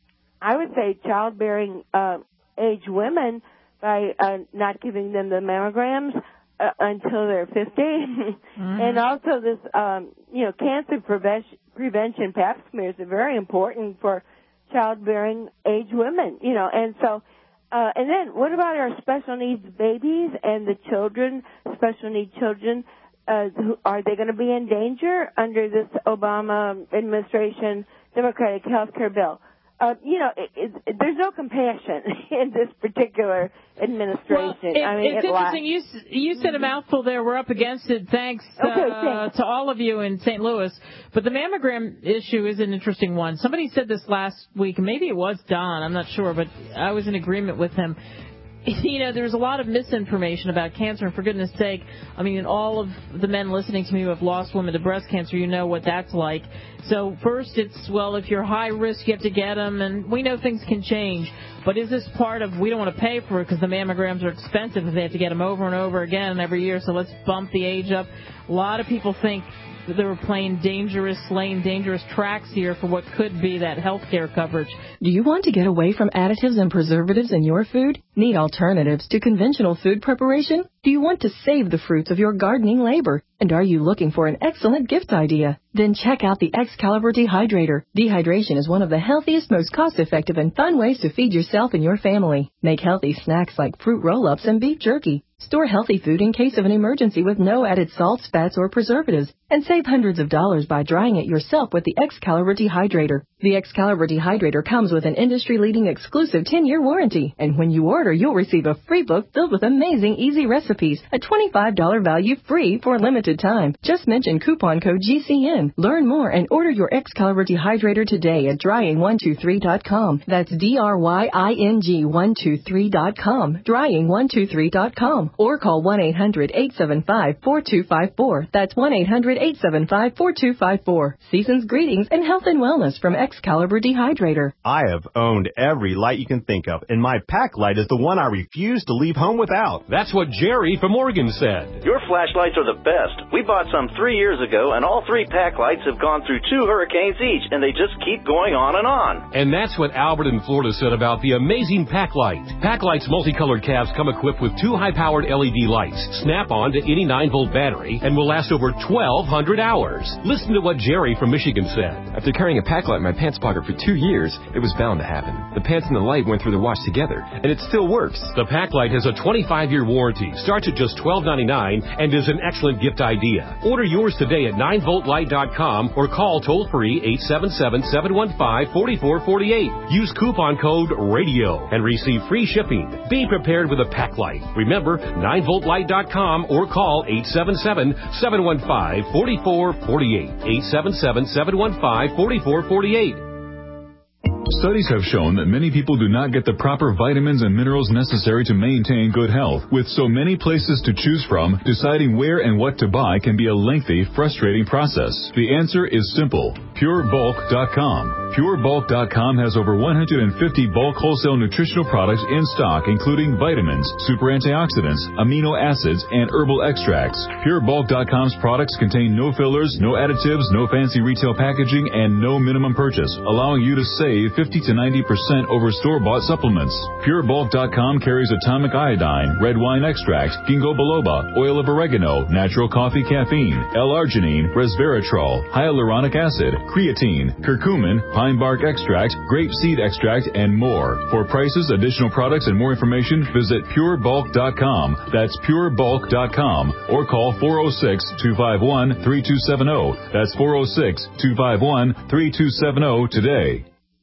Speaker 16: I would say, childbearing uh, age women by uh, not giving them the mammograms uh, until they're fifty. Mm-hmm. And also this, um, you know, cancer prevention, prevention pap smears are very important for childbearing age women, you know, and so, uh, and then what about our special needs babies and the children, special needs children? Uh, who, are they going to be in danger under this Obama administration Democratic health care bill? Uh, you know, it, it, there's no compassion in this particular administration.
Speaker 2: Well, it,
Speaker 16: I mean,
Speaker 2: it's
Speaker 16: it
Speaker 2: interesting. You you said a mouthful there. We're up against it. Thanks,
Speaker 16: okay,
Speaker 2: uh,
Speaker 16: thanks
Speaker 2: to all of you in Saint Louis. But the mammogram issue is an interesting one. Somebody said this last week, and maybe it was Don. I'm not sure, but I was in agreement with him. You know, there's a lot of misinformation about cancer, and for goodness sake, I mean, all of the men listening to me who have lost women to breast cancer, you know what that's like. So first it's, well, if you're high risk, you have to get them, and we know things can change. But is this part of, we don't want to pay for it because the mammograms are expensive if they have to get them over and over again every year, so let's bump the age up. A lot of people think they were playing dangerous, laying dangerous tracks here for what could be that health care coverage.
Speaker 17: Do you want to get away from additives and preservatives in your food? Need alternatives to conventional food preparation? Do you want to save the fruits of your gardening labor? And are you looking for an excellent gift idea? Then check out the Excalibur Dehydrator. Dehydration is one of the healthiest, most cost-effective, and fun ways to feed yourself and your family. Make healthy snacks like fruit roll-ups and beef jerky. Store healthy food in case of an emergency with no added salts, fats, or preservatives. And save hundreds of dollars by drying it yourself with the Excalibur Dehydrator. The Excalibur Dehydrator comes with an industry-leading exclusive ten-year warranty. And when you order, you'll receive a free book filled with amazing easy recipes, a twenty-five dollars value free for a limited time. Just mention coupon code G C N. Learn more and order your Excalibur Dehydrator today at drying one two three dot com. That's D R Y I N G one two three dot com. drying one two three dot com. Or call one eight hundred eight seven five four two five four. That's one eight hundred eight seven five four two five four. Season's greetings and health and wellness from Excalibur Dehydrator.
Speaker 18: I have owned every light you can think of, and my pack light is the one I refuse to leave home without.
Speaker 14: That's what Jerry from Oregon said.
Speaker 19: Your flashlights are the best. We bought some three years ago, and all three pack lights have gone through two hurricanes each, and they just keep going on and on.
Speaker 14: And that's what Albert in Florida said about the amazing pack light. Pack light's multicolored caps come equipped with two high-powered L E D lights, snap on to any nine volt battery, and will last over twelve hundred hours. Listen to what Jerry from Michigan said.
Speaker 20: After carrying a pack light in my pants pocket for two years, it was bound to happen. The pants and the light went through the wash together, and it still works.
Speaker 14: The pack light has a twenty-five year warranty, starts at just twelve ninety-nine, and is an excellent gift idea. Order yours today at nine volt light dot com or call toll-free eight seven seven, seven one five, four four four eight. Use coupon code RADIO and receive free shipping. Be prepared with a pack light. Remember, nine volt light dot com or call eight seven seven, seven one five, four four four eight. eight seven seven, seven one five, four four four eight.
Speaker 21: Studies have shown that many people do not get the proper vitamins and minerals necessary to maintain good health. With so many places to choose from, deciding where and what to buy can be a lengthy, frustrating process. The answer is simple. Pure Bulk dot com. Pure Bulk dot com has over one hundred fifty bulk wholesale nutritional products in stock, including vitamins, super antioxidants, amino acids, and herbal extracts. Pure Bulk dot com's products contain no fillers, no additives, no fancy retail packaging, and no minimum purchase, allowing you to save fifty to ninety percent over store-bought supplements. Pure Bulk dot com carries atomic iodine, red wine extract, ginkgo biloba, oil of oregano, natural coffee caffeine, L-arginine, resveratrol, hyaluronic acid, creatine, curcumin, pine bark extract, grape seed extract, and more. For prices, additional products, and more information, visit Pure Bulk dot com. That's Pure Bulk dot com. Or call four oh six, two five one, three two seven oh. That's four oh six, two five one, three two seven oh today.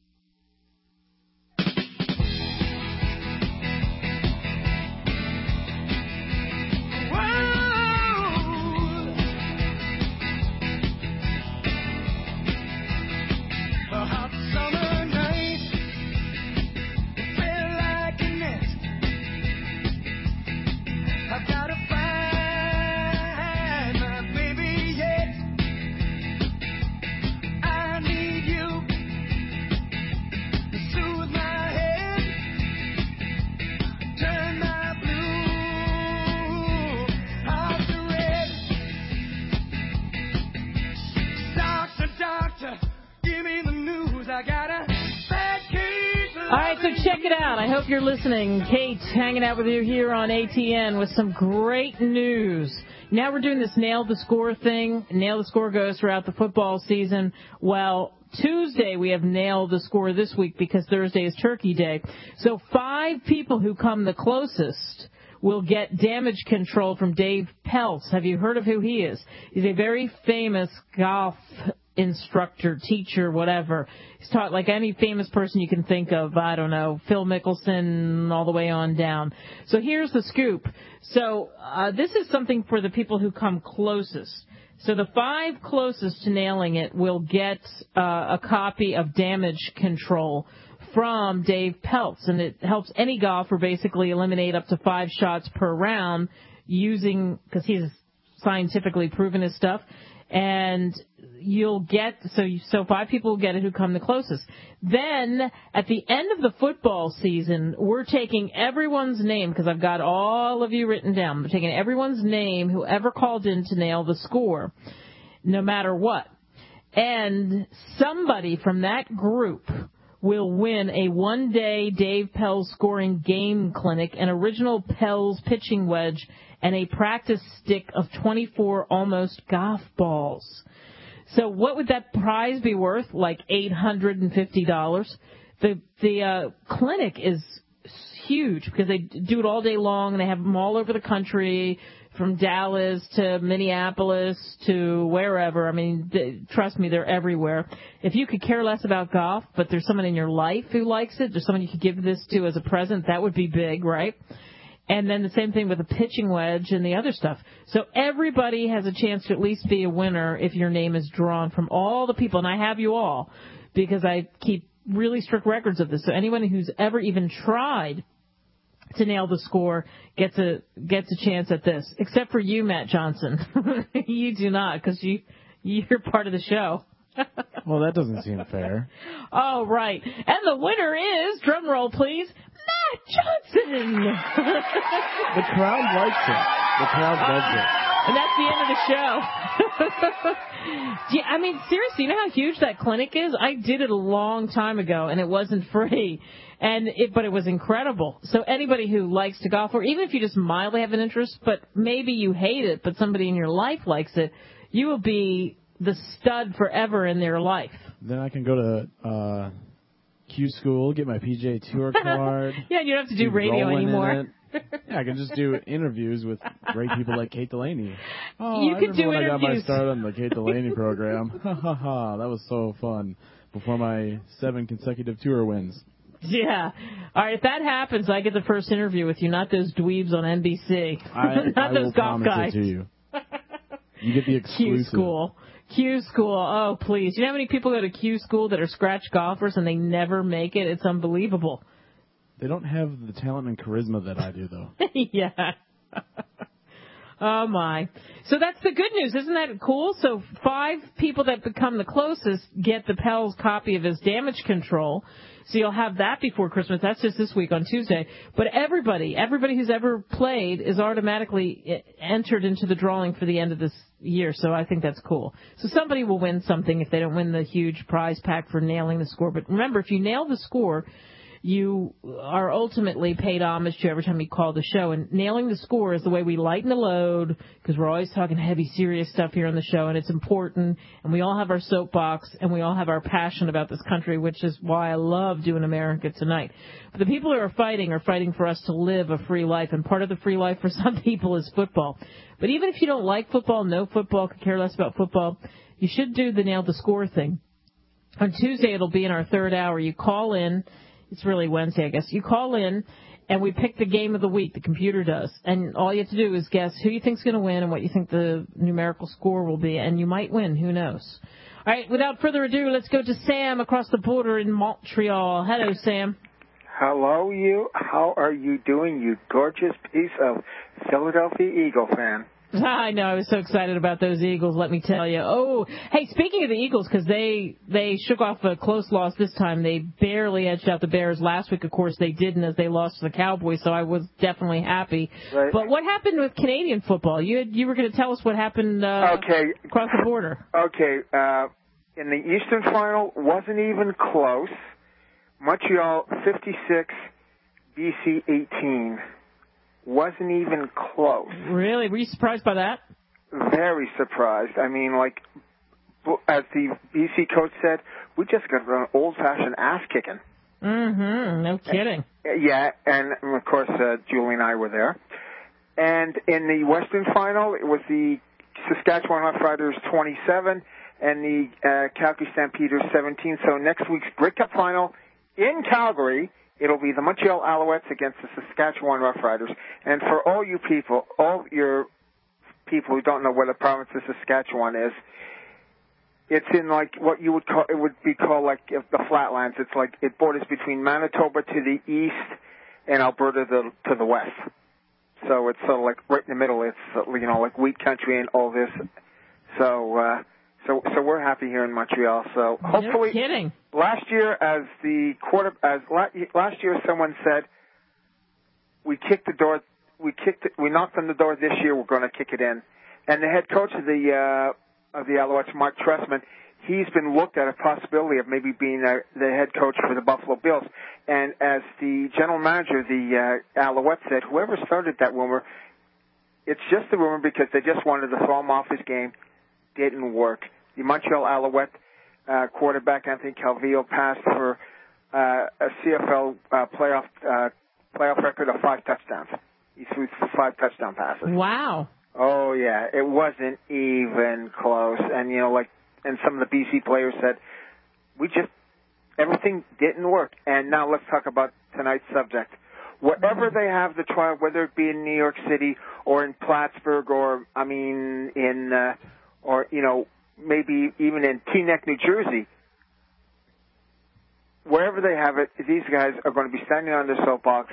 Speaker 2: You're listening. Kate hanging out with you here on A T N with some great news. Now we're doing this Nail the Score thing. Nail the Score goes throughout the football season. Well, Tuesday we have Nail the Score this week because Thursday is Turkey Day. So five people who come the closest will get damage control from Dave Peltz. Have you heard of who he is? He's a very famous golf instructor, teacher, whatever. He's taught like any famous person you can think of. I don't know, Phil Mickelson, all the way on down. So here's the scoop. So uh, this is something for the people who come closest. So the five closest to nailing it will get uh, a copy of Damage Control from Dave Peltz, and it helps any golfer basically eliminate up to five shots per round using, because he's scientifically proven his stuff. And you'll get, so so five people will get it who come the closest. Then, at the end of the football season, we're taking everyone's name, because I've got all of you written down. We're taking everyone's name, whoever called in to nail the score, no matter what. And somebody from that group will win a one-day Dave Peltz scoring game clinic, an original Peltz pitching wedge, and a practice stick of twenty-four almost golf balls. So what would that prize be worth? Like eight hundred fifty dollars. The the uh, clinic is huge because they do it all day long, and they have them all over the country, from Dallas to Minneapolis to wherever. I mean, they, trust me, they're everywhere. If you could care less about golf, but there's someone in your life who likes it, there's someone you could give this to as a present, that would be big, right? And then the same thing with the pitching wedge and the other stuff. So everybody has a chance to at least be a winner if your name is drawn from all the people. And I have you all because I keep really strict records of this. So anyone who's ever even tried to nail the score gets a gets a chance at this, except for you, Matt Johnson. You do not, because you you're part of the show.
Speaker 3: Well, that doesn't seem fair.
Speaker 2: Oh, right. And the winner is, drum roll please, Matt Johnson.
Speaker 3: The crowd likes it. The crowd loves it.
Speaker 2: And that's the end of the show. Yeah, I mean, seriously, you know how huge that clinic is? I did it a long time ago, and it wasn't free. And it, but it was incredible. So anybody who likes to golf, or even if you just mildly have an interest, but maybe you hate it, but somebody in your life likes it, you will be the stud forever in their life.
Speaker 3: Then I can go to uh, Q School, get my P G A Tour card.
Speaker 2: Yeah, you don't have to do radio anymore.
Speaker 3: Yeah, I can just do interviews with great people like Kate Delaney. Oh,
Speaker 2: you
Speaker 3: I
Speaker 2: can
Speaker 3: remember
Speaker 2: do
Speaker 3: when
Speaker 2: interviews.
Speaker 3: I got my start on the Kate Delaney program. Ha ha ha! That was so fun. Before my seven consecutive tour wins.
Speaker 2: Yeah. All right, if that happens, I get the first interview with you, not those dweebs on N B C.
Speaker 3: I,
Speaker 2: not
Speaker 3: I
Speaker 2: those
Speaker 3: will
Speaker 2: golf
Speaker 3: promise
Speaker 2: guys.
Speaker 3: it to you. You get the exclusive.
Speaker 2: Q School. Q School. Oh, please. You know how many people go to Q School that are scratch golfers and they never make it? It's unbelievable.
Speaker 3: They don't have the talent and charisma that I do, though.
Speaker 2: Yeah. Oh, my. So that's the good news. Isn't that cool? So five people that become the closest get the Pell's copy of his Damage Control. So you'll have that before Christmas. That's just this week on Tuesday. But everybody, everybody who's ever played is automatically entered into the drawing for the end of this year. So I think that's cool. So somebody will win something if they don't win the huge prize pack for nailing the score. But remember, if you nail the score, you are ultimately paid homage to every time you call the show. And nailing the score is the way we lighten the load, because we're always talking heavy, serious stuff here on the show, and it's important. And we all have our soapbox, and we all have our passion about this country, which is why I love doing America Tonight. But the people who are fighting are fighting for us to live a free life, and part of the free life for some people is football. But even if you don't like football, no football, could care less about football, you should do the nail the score thing. On Tuesday, it'll be in our third hour. You call in. It's really Wednesday, I guess. You call in, and we pick the game of the week. The computer does. And all you have to do is guess who you think's going to win and what you think the numerical score will be. And you might win. Who knows? All right, without further ado, let's go to Sam across the border in Montreal. Hello, Sam.
Speaker 22: Hello, you. How are you doing, you gorgeous piece of Philadelphia Eagle fan?
Speaker 2: I know. I was so excited about those Eagles, let me tell you. Oh, hey, speaking of the Eagles, because they, they shook off a close loss this time. They barely edged out the Bears. Last week, of course, they didn't as they lost to the Cowboys, so I was definitely happy.
Speaker 22: Right.
Speaker 2: But what happened with Canadian football? You had, you were going to tell us what happened uh,
Speaker 22: okay.
Speaker 2: across the border.
Speaker 22: Okay. Uh, in the Eastern Final, wasn't even close. Montreal fifty-six, B C eighteen. Wasn't even close.
Speaker 2: Really? Were you surprised by that?
Speaker 22: Very surprised. I mean, like, as the B C coach said, we just got an old-fashioned ass-kicking.
Speaker 2: Mm-hmm. No kidding.
Speaker 22: Yeah, and, of course, uh, Julie and I were there. And in the Western Final, it was the Saskatchewan Roughriders twenty-seven and the uh, Calgary Stampeders seventeen. So next week's Grey Cup Final in Calgary, it'll be the Montreal Alouettes against the Saskatchewan Roughriders. And for all you people, all your people who don't know what the province of Saskatchewan is, it's in like what you would call, it would be called like the Flatlands. It's like it borders between Manitoba to the east and Alberta to, to the west. So it's sort of like right in the middle. It's, you know, like wheat country and all this. So, uh, So, so we're happy here in Montreal. So hopefully,
Speaker 2: no kidding.
Speaker 22: Last year, as the quarter, as last year, someone said, we kicked the door, we kicked it, we knocked on the door. This year, we're going to kick it in. And the head coach of the uh, of the Alouettes, Mark Trestman, he's been looked at a possibility of maybe being uh, the head coach for the Buffalo Bills. And as the general manager of the uh, Alouettes said, whoever started that rumor, it's just a rumor because they just wanted to throw him off his game. Didn't work. The Montreal Alouette uh, quarterback Anthony Calvillo passed for uh, a C F L uh, playoff uh, playoff record of five touchdowns. He threw five touchdown passes.
Speaker 2: Wow.
Speaker 22: Oh, yeah. It wasn't even close. And, you know, like, and some of the B C players said, we just, everything didn't work. And now let's talk about tonight's subject. Whatever they have the trial, whether it be in New York City or in Plattsburgh or, I mean, in, uh, or, you know, maybe even in Teaneck, New Jersey, wherever they have it, these guys are going to be standing on their soapbox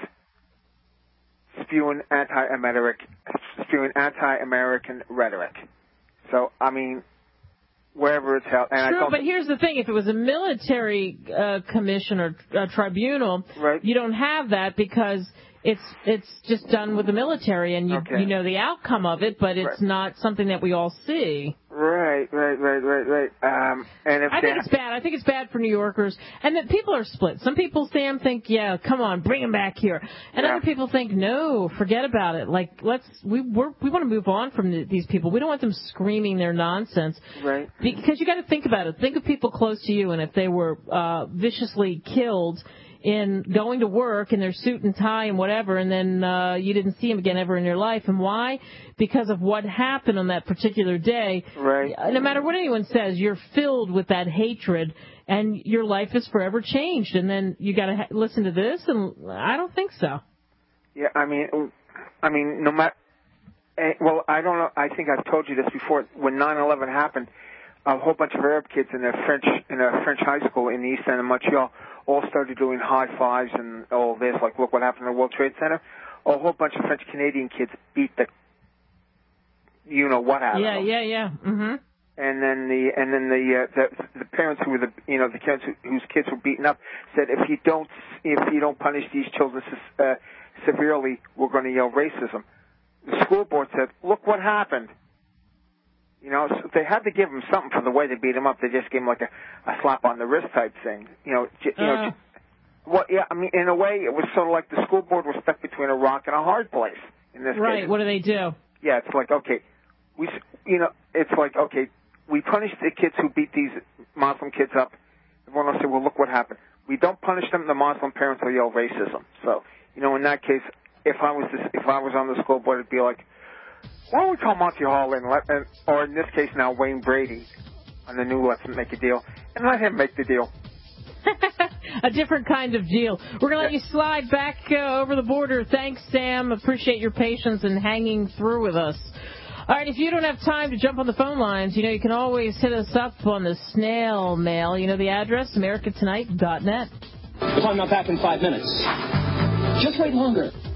Speaker 22: spewing anti-American, spewing anti-American rhetoric. So, I mean, wherever it's held. And
Speaker 2: True,
Speaker 22: I don't
Speaker 2: but here's the thing. If it was a military uh, commission or uh, tribunal,
Speaker 22: right.
Speaker 2: you don't have that because it's it's just done with the military, and you,
Speaker 22: okay.
Speaker 2: you know the outcome of it, but it's
Speaker 22: right.
Speaker 2: not something that we all see.
Speaker 22: Right, right, right, right, right. Um, and if
Speaker 2: I think it's bad. I think it's bad for New Yorkers, and that people are split. Some people, Sam, think, yeah, come on, bring them back here, and
Speaker 22: yeah.
Speaker 2: other people think, no, forget about it. Like, let's we we're, we want to move on from the, these people. We don't want them screaming their nonsense.
Speaker 22: Right.
Speaker 2: Because you got to think about it. Think of people close to you, and if they were uh, viciously killed in going to work in their suit and tie and whatever, and then uh, you didn't see them again ever in your life. And why? Because of what happened on that particular day.
Speaker 22: Right.
Speaker 2: No matter what anyone says, you're filled with that hatred, and your life is forever changed. And then you got to ha- listen to this, and I don't think so.
Speaker 22: Yeah, I mean, I mean, no matter. Well, I don't know. I think I've told you this before. When nine eleven happened, a whole bunch of Arab kids in a French in a French high school in the East End of Montreal all started doing high fives and all this, like, look what happened in the World Trade Center. A whole bunch of French Canadian kids beat the, you know what happened.
Speaker 2: Yeah, yeah, yeah. Mhm.
Speaker 22: And then the and then the uh, the the parents who were the you know the kids who, whose kids were beaten up said if you don't if you don't punish these children uh, severely, we're going to yell racism. The school board said, look what happened. You know, so they had to give him something for the way they beat him up. They just gave him like a, a slap on the wrist type thing. You know, j- you
Speaker 2: uh.
Speaker 22: know. J- well, yeah, I mean, in a way, it was sort of like the school board was stuck between a rock and a hard place in this
Speaker 2: right.
Speaker 22: case.
Speaker 2: What do they do?
Speaker 22: Yeah, it's like, okay, we, you know, it's like, okay, we punish the kids who beat these Muslim kids up. Everyone will say, well, look what happened. We don't punish them. The Muslim parents will yell racism. So, you know, in that case, if I was this, if I was on the school board, it'd be like, why don't we call Monty Hall in, let, and, or in this case now Wayne Brady on the new Let's Make a Deal, and let him make the deal.
Speaker 2: A different kind of deal. We're going to let you slide back uh, over the border. Thanks, Sam. Appreciate your patience and hanging through with us. All right, if you don't have time to jump on the phone lines, you know, you can always hit us up on the snail mail. You know the address, america tonight dot net.
Speaker 1: If I'm not back in five minutes, just wait longer.